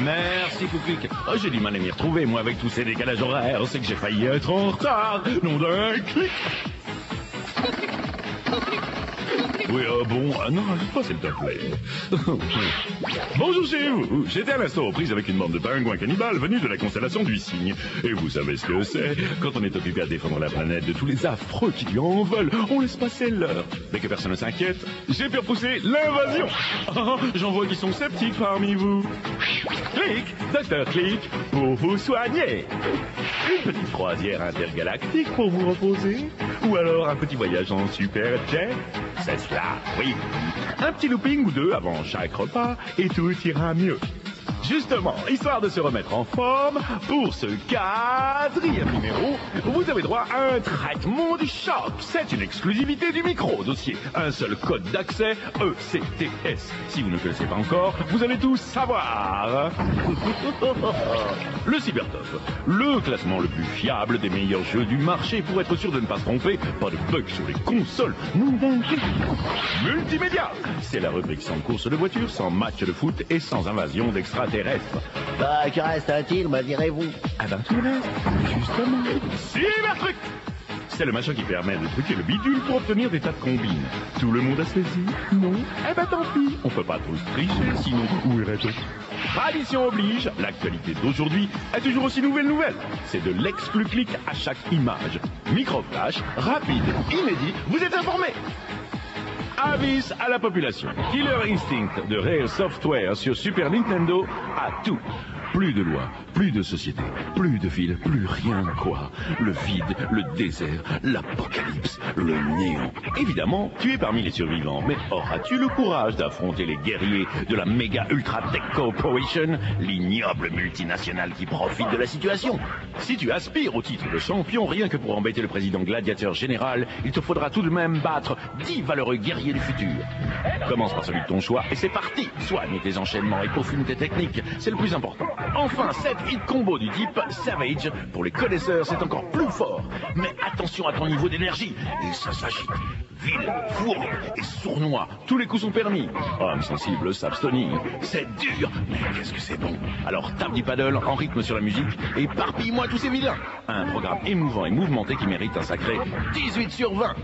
Merci, Couclic. Oh, j'ai du mal à m'y retrouver, moi, avec tous ces décalages horaires. C'est que j'ai failli être en retard. Nom d'un clic. Oui, bon, non, rajoute pas, s'il te plaît. Bonjour chez vous. J'étais à l'instant aux prises avec une bande de pingouins cannibales venus de la constellation du Cygne. Et vous savez ce que c'est? Quand on est occupé à défendre la planète de tous les affreux qui lui en veulent, on laisse passer l'heure. Mais que personne ne s'inquiète, j'ai pu repousser l'invasion. Oh, j'en vois qui sont sceptiques parmi vous. Clic, Docteur Clic, pour vous soigner. Une petite croisière intergalactique pour vous reposer. Ou alors un petit voyage en super jet. C'est cela, oui. Un petit looping ou deux avant chaque repas et tout ira mieux. Justement, histoire de se remettre en forme, pour ce 4e numéro, vous avez droit à un traitement du choc. C'est une exclusivité du micro-dossier. Un seul code d'accès, ECTS. Si vous ne connaissez pas encore, vous allez tout savoir. Le Cybertop, le classement le plus fiable des meilleurs jeux du marché pour être sûr de ne pas se tromper. Pas de bugs sur les consoles. Multimédia, c'est la rubrique sans course de voiture, sans match de foot et sans invasion d'extraterrestres. Bah, que reste-t-il, me direz-vous? Ah ben tout reste, justement. Cybertruc, c'est le machin qui permet de truquer le bidule pour obtenir des tas de combines. Tout le monde a saisi? Non? Eh ben tant pis, on peut pas tous tricher, sinon où irait-on? Tradition oblige, l'actualité d'aujourd'hui est toujours aussi nouvelle. C'est de l'exclu-clic à chaque image. Micro-flash, rapide, inédit, vous êtes informés. Avis à la population. Killer Instinct de Rare Software sur Super Nintendo a tout. Plus de loi, plus de société, plus de ville, plus rien quoi. Le vide, le désert, l'apocalypse, le néant. Évidemment, tu es parmi les survivants, mais auras-tu le courage d'affronter les guerriers de la Mega Ultra Tech Corporation, l'ignoble multinationale qui profite de la situation? Si tu aspires au titre de champion, rien que pour embêter le président gladiateur général, il te faudra tout de même battre 10 valeureux guerriers du futur. Commence par celui de ton choix et c'est parti. Soigne tes enchaînements et peaufine tes techniques, c'est le plus important. Enfin, 7 hit combo du type Savage. Pour les connaisseurs, c'est encore plus fort. Mais attention à ton niveau d'énergie. Et ça s'agite. Vil, fourbe et sournois. Tous les coups sont permis. Homme sensible, s'abstenir. C'est dur, mais qu'est-ce que c'est bon. Alors tape du paddle en rythme sur la musique et éparpille-moi tous ces vilains. Un programme émouvant et mouvementé qui mérite un sacré 18 sur 20.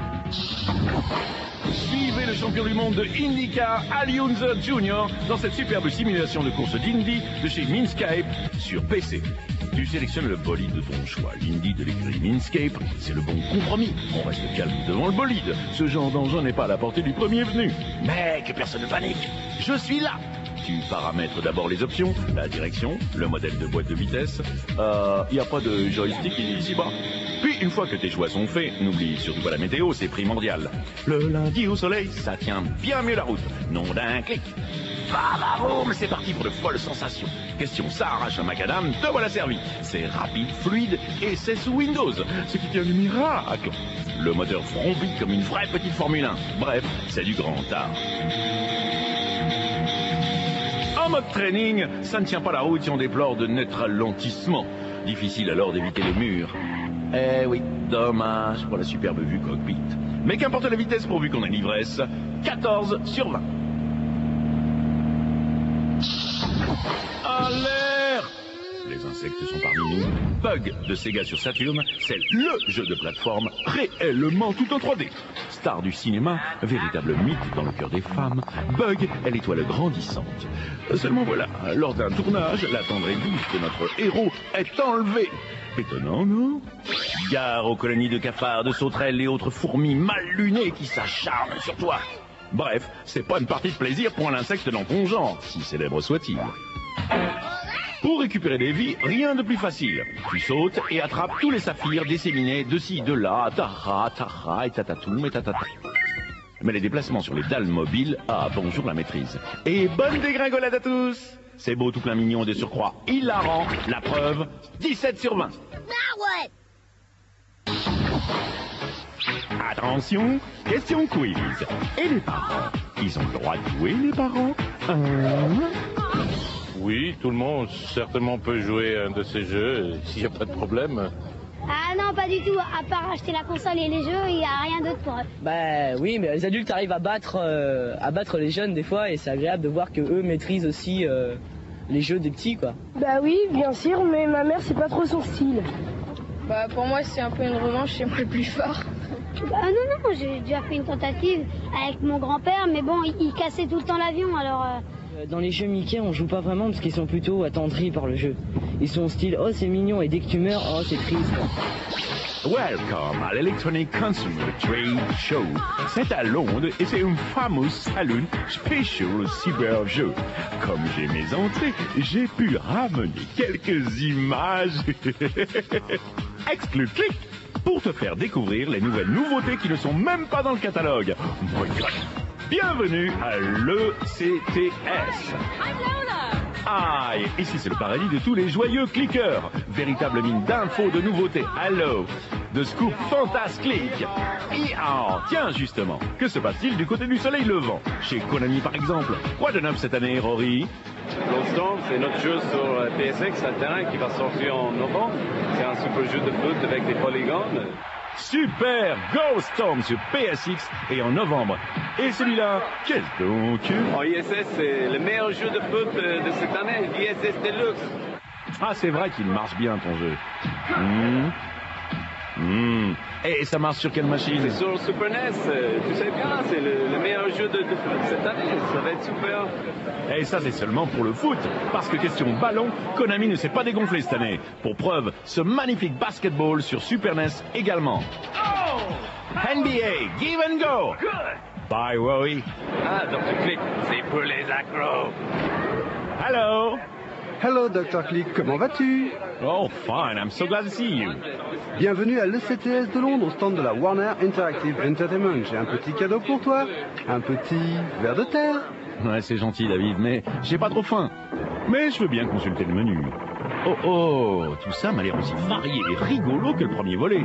Suivez le champion du monde de IndyCar, Ali Unser Jr. dans cette superbe simulation de course d'Indy de chez Minscape sur PC. Tu sélectionnes le bolide de ton choix. L'Indy de l'écurie Minscape, c'est le bon compromis. On reste calme devant le bolide. Ce genre d'engin n'est pas à la portée du premier venu. Mais que personne ne panique. Je suis là. Tu paramètres d'abord les options, la direction, le modèle de boîte de vitesse. Il n'y a pas de joystick ici-bas. Puis, une fois que tes choix sont faits, n'oublie surtout pas la météo, c'est primordial. Le lundi au soleil, ça tient bien mieux la route. Nom d'un clic. Mais c'est parti pour de folles sensations. Question, ça arrache un macadam, te voilà servi. C'est rapide, fluide et c'est sous Windows, ce qui tient du miracle. Le moteur vrombit comme une vraie petite Formule 1. Bref, c'est du grand art. En mode training, ça ne tient pas la route si on déplore de net ralentissement. Difficile alors d'éviter les murs. Eh oui, dommage pour la superbe vue cockpit. Mais qu'importe la vitesse pourvu qu'on ait l'ivresse, 14 sur 20. Alerte! Les insectes sont parmi nous. Bug de Sega sur Saturn, c'est le jeu de plateforme réellement tout en 3D. Star du cinéma, véritable mythe dans le cœur des femmes, Bug est l'étoile grandissante. Seulement voilà, lors d'un tournage, la tendre et douce de notre héros est enlevée. Étonnant, non? Gare aux colonies de cafards, de sauterelles et autres fourmis mal lunées qui s'acharnent sur toi. Bref, c'est pas une partie de plaisir pour un insecte dans ton genre, si célèbre soit-il. Pour récupérer des vies, rien de plus facile. Tu sautes et attrapes tous les saphirs disséminés de ci, de là, tara, et tatatoum, et tatata. Mais les déplacements sur les dalles mobiles, bonjour la maîtrise. Et bonne dégringolade à tous! C'est beau tout plein mignon de surcroît hilarant, la preuve, 17 sur 20. Ah ouais! Attention, question quiz. Et les parents, ils ont le droit de jouer, les parents? Oui, tout le monde certainement peut jouer à un de ces jeux, s'il n'y a pas de problème. Ah non, pas du tout. À part acheter la console et les jeux, il n'y a rien d'autre pour eux. Bah oui, mais les adultes arrivent à battre les jeunes des fois, et c'est agréable de voir que eux maîtrisent aussi les jeux des petits, quoi. Bah oui, bien sûr, mais ma mère, c'est pas trop son style. Bah pour moi, c'est un peu une revanche, c'est moi le plus fort. Bah non, j'ai déjà fait une tentative avec mon grand-père, mais bon, il cassait tout le temps l'avion, alors... Dans les jeux Mickey, on joue pas vraiment parce qu'ils sont plutôt attendris par le jeu. Ils sont au style, oh c'est mignon, et dès que tu meurs, oh c'est triste. Welcome à l'Electronic Consumer Trade Show. C'est à Londres et c'est un fameux salon spécial cyberjeu. Comme j'ai mes entrées, j'ai pu ramener quelques images. Exclu clic pour te faire découvrir les nouvelles nouveautés qui ne sont même pas dans le catalogue. My God. Bienvenue à l'ECTS. Ah, ici c'est le paradis de tous les joyeux cliqueurs. Véritable mine d'infos, de nouveautés, hello, de scoops fantastique. Et tiens justement, que se passe-t-il du côté du soleil levant? Chez Konami par exemple. Quoi de neuf cette année, Rory? Glowstorm, c'est notre jeu sur PSX, un terrain qui va sortir en novembre. C'est un super jeu de foot avec des polygones. Super Glowstorm sur PSX et en novembre. Et celui-là, qu'est-ce donc? En ISS, c'est le meilleur jeu de foot de cette année, l'ISS Deluxe. Ah, c'est vrai qu'il marche bien ton jeu. Et ça marche sur quelle machine? C'est sur Super NES, tu sais bien, c'est le meilleur jeu de foot cette année, ça va être super. Et ça c'est seulement pour le foot, parce que question ballon, Konami ne s'est pas dégonflé cette année. Pour preuve, ce magnifique basketball sur Super NES également. NBA, give and go. Bye Rory. Ah, Dr. Click, c'est pour les accros. Hello. Hello Dr. Click, comment vas-tu? Oh fine, I'm so glad to see you. Bienvenue à l'ECTS de Londres, au stand de la Warner Interactive Entertainment. J'ai un petit cadeau pour toi, un petit ver de terre. Ouais, c'est gentil David, mais j'ai pas trop faim. Mais je veux bien consulter le menu. Oh, tout ça m'a l'air aussi varié et rigolo que le premier volet.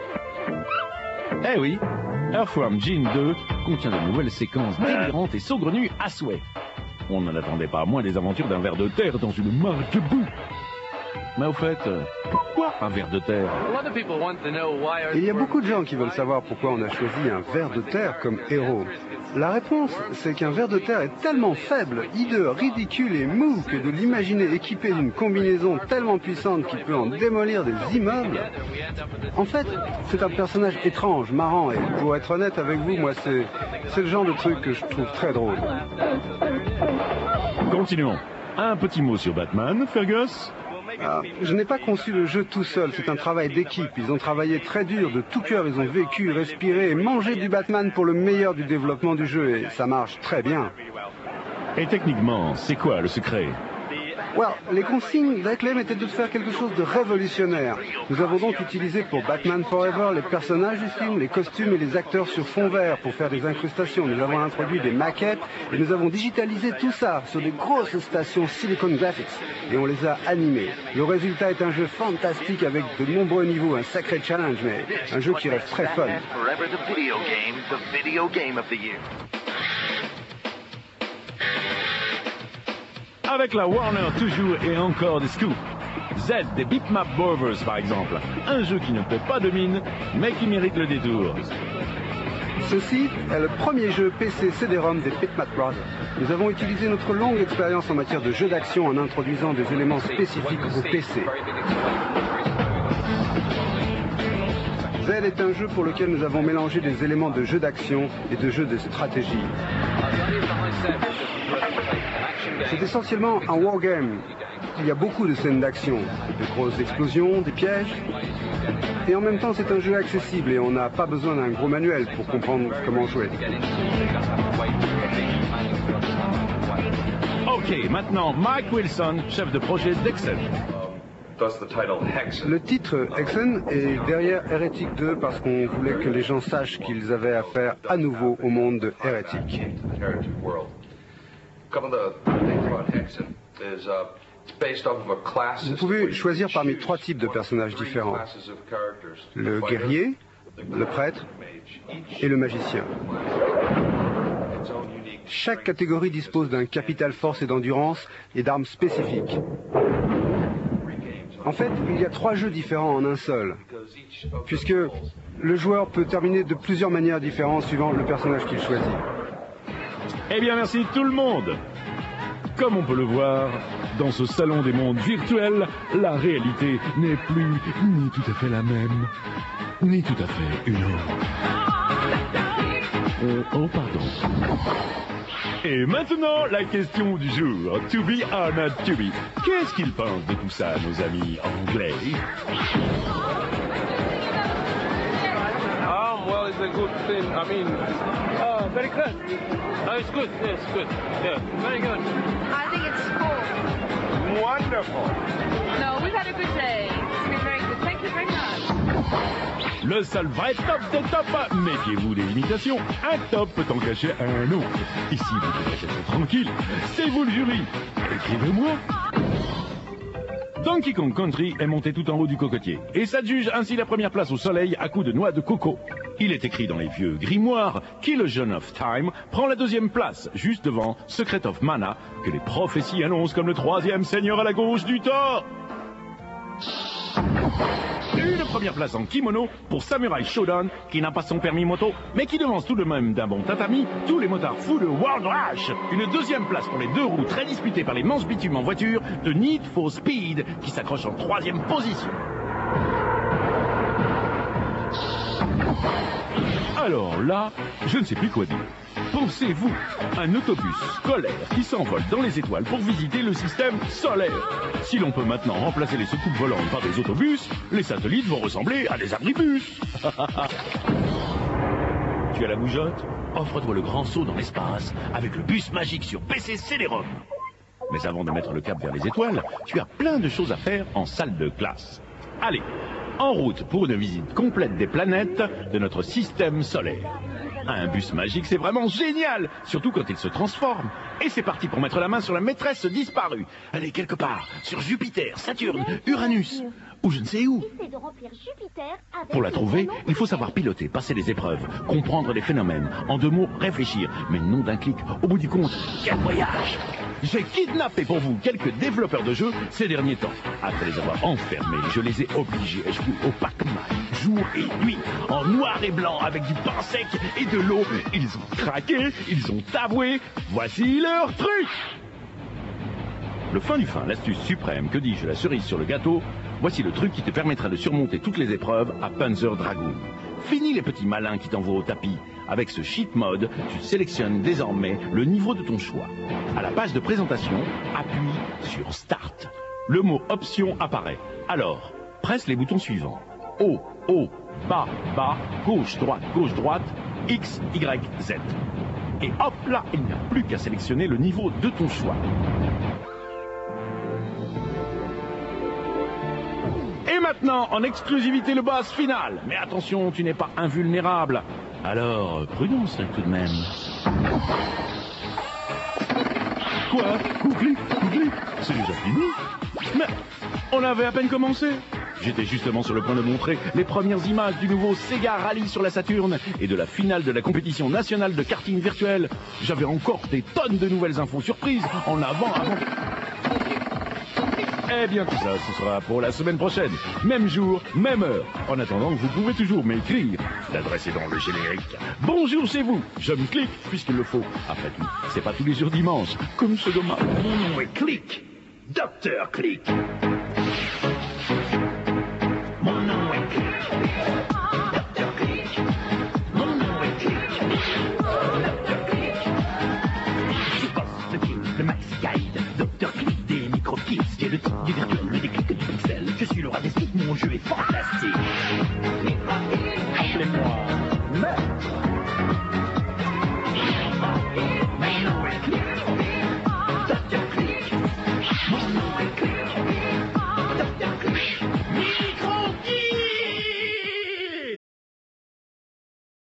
Eh oui, Earthworm Jim 2 contient de nouvelles séquences délirantes et saugrenues à souhait. On n'en attendait pas moins des aventures d'un ver de terre dans une mare de boue. Mais au fait, pourquoi un ver de terre? Il y a beaucoup de gens qui veulent savoir pourquoi on a choisi un ver de terre comme héros. La réponse, c'est qu'un ver de terre est tellement faible, hideux, ridicule et mou que de l'imaginer équipé d'une combinaison tellement puissante qu'il peut en démolir des immeubles. En fait, c'est un personnage étrange, marrant, et pour être honnête avec vous, moi c'est le genre de truc que je trouve très drôle. Continuons. Un petit mot sur Batman, Fergus? Je n'ai pas conçu le jeu tout seul, c'est un travail d'équipe. Ils ont travaillé très dur, de tout cœur, ils ont vécu, respiré et mangé du Batman pour le meilleur du développement du jeu, et ça marche très bien. Et techniquement, c'est quoi le secret? Les consignes d'Acclaim étaient de faire quelque chose de révolutionnaire. Nous avons donc utilisé pour Batman Forever les personnages du film, les costumes et les acteurs sur fond vert pour faire des incrustations. Nous avons introduit des maquettes et nous avons digitalisé tout ça sur des grosses stations Silicon Graphics et on les a animés. Le résultat est un jeu fantastique avec de nombreux niveaux, un sacré challenge, mais un jeu qui reste très fun. Avec la Warner toujours et encore des scoops. Z des Bitmap Brothers par exemple. Un jeu qui ne paie pas de mine, mais qui mérite le détour. Ceci est le premier jeu PC CD-ROM des Bitmap Brothers. Nous avons utilisé notre longue expérience en matière de jeux d'action en introduisant des éléments spécifiques au PC. Z est un jeu pour lequel nous avons mélangé des éléments de jeu d'action et de jeu de stratégie. C'est essentiellement un wargame. Il y a beaucoup de scènes d'action, de grosses explosions, des pièges. Et en même temps, c'est un jeu accessible et on n'a pas besoin d'un gros manuel pour comprendre comment jouer. Ok, maintenant Mike Wilson, chef de projet d'Hexen. Le titre Hexen est derrière Heretic 2 parce qu'on voulait que les gens sachent qu'ils avaient affaire à nouveau au monde de Heretic. Vous pouvez choisir parmi 3 types de personnages différents. Le guerrier, le prêtre et le magicien. Chaque catégorie dispose d'un capital force et d'endurance et d'armes spécifiques. En fait, il y a 3 jeux différents en un seul, puisque le joueur peut terminer de plusieurs manières différentes suivant le personnage qu'il choisit. Eh bien, merci tout le monde. Comme on peut le voir, dans ce salon des mondes virtuels, la réalité n'est plus ni tout à fait la même, ni tout à fait une autre. Oh, pardon. Et maintenant, la question du jour. To be or not to be. Qu'est-ce qu'ils pensent de tout ça, nos amis anglais? Well, it's a good thing. I mean, very good. It's good. Yes, good. Yeah, very good. I think it's cool. Wonderful. No, we've had a good day. It's been very good. Thank you very much. Le seul vrai top des tops. Méfiez-vous des imitations. Un top peut en cacher un autre. Ici, vous pouvez être tranquille. C'est vous le jury. Écrivez-moi. Donkey Kong Country est monté tout en haut du cocotier et s'adjuge ainsi la première place au soleil à coups de noix de coco. Il est écrit dans les vieux grimoires qu'Illusion of Time prend la deuxième place, juste devant Secret of Mana, que les prophéties annoncent comme le troisième seigneur à la gauche du Thor. Une première place en kimono pour Samurai Shodown, qui n'a pas son permis moto, mais qui devance tout de même d'un bon tatami tous les motards fous de World Rush. Une deuxième place pour les deux roues très disputées par les manches bitume en voiture de Need for Speed, qui s'accroche en troisième position. Alors là, je ne sais plus quoi dire. Pensez-vous, un autobus scolaire qui s'envole dans les étoiles pour visiter le système solaire. Si l'on peut maintenant remplacer les soucoupes volantes par des autobus, les satellites vont ressembler à des abribus. Tu as la bougeotte? Offre-toi le grand saut dans l'espace avec le bus magique sur PC CD-ROM. Mais avant de mettre le cap vers les étoiles, tu as plein de choses à faire en salle de classe. Allez, en route pour une visite complète des planètes de notre système solaire. Un bus magique, c'est vraiment génial, surtout quand il se transforme. Et c'est parti pour mettre la main sur la maîtresse disparue. Elle est quelque part, sur Jupiter, Saturne, Uranus, ou je ne sais où. Pour la trouver, il faut savoir piloter, passer les épreuves, comprendre les phénomènes. En deux mots, réfléchir, mais non d'un clic. Au bout du compte, quel voyage! J'ai kidnappé pour vous quelques développeurs de jeux ces derniers temps. Après les avoir enfermés, je les ai obligés à jouer au Pac-Man, jour et nuit, en noir et blanc, avec du pain sec et de l'eau. Ils ont craqué, ils ont avoué, voici leur truc! Le fin du fin, l'astuce suprême, que dis-je, la cerise sur le gâteau, voici le truc qui te permettra de surmonter toutes les épreuves à Panzer Dragoon. Fini les petits malins qui t'envoient au tapis. Avec ce cheat mode, tu sélectionnes désormais le niveau de ton choix. À la page de présentation, appuie sur Start. Le mot option apparaît. Alors, presse les boutons suivants. Haut, haut, bas, bas, gauche, droite, X, Y, Z. Et hop là, il n'y a plus qu'à sélectionner le niveau de ton choix. Et maintenant, en exclusivité, le boss final. Mais attention, tu n'es pas invulnérable. Alors, prudence tout de même. Quoi? Coucli, c'est déjà fini? Mais on avait à peine commencé. J'étais justement sur le point de montrer les premières images du nouveau Sega Rally sur la Saturne et de la finale de la compétition nationale de karting virtuel. J'avais encore des tonnes de nouvelles infos surprises en avant. Eh bien tout ça, ce sera pour la semaine prochaine. Même jour, même heure. En attendant, vous pouvez toujours m'écrire. L'adresse est dans le générique. Bonjour chez vous. Je me clique puisqu'il le faut. Après tout, c'est pas tous les jours dimanche. Comme c'est dommage. Mon nom est Click. Dr. Click.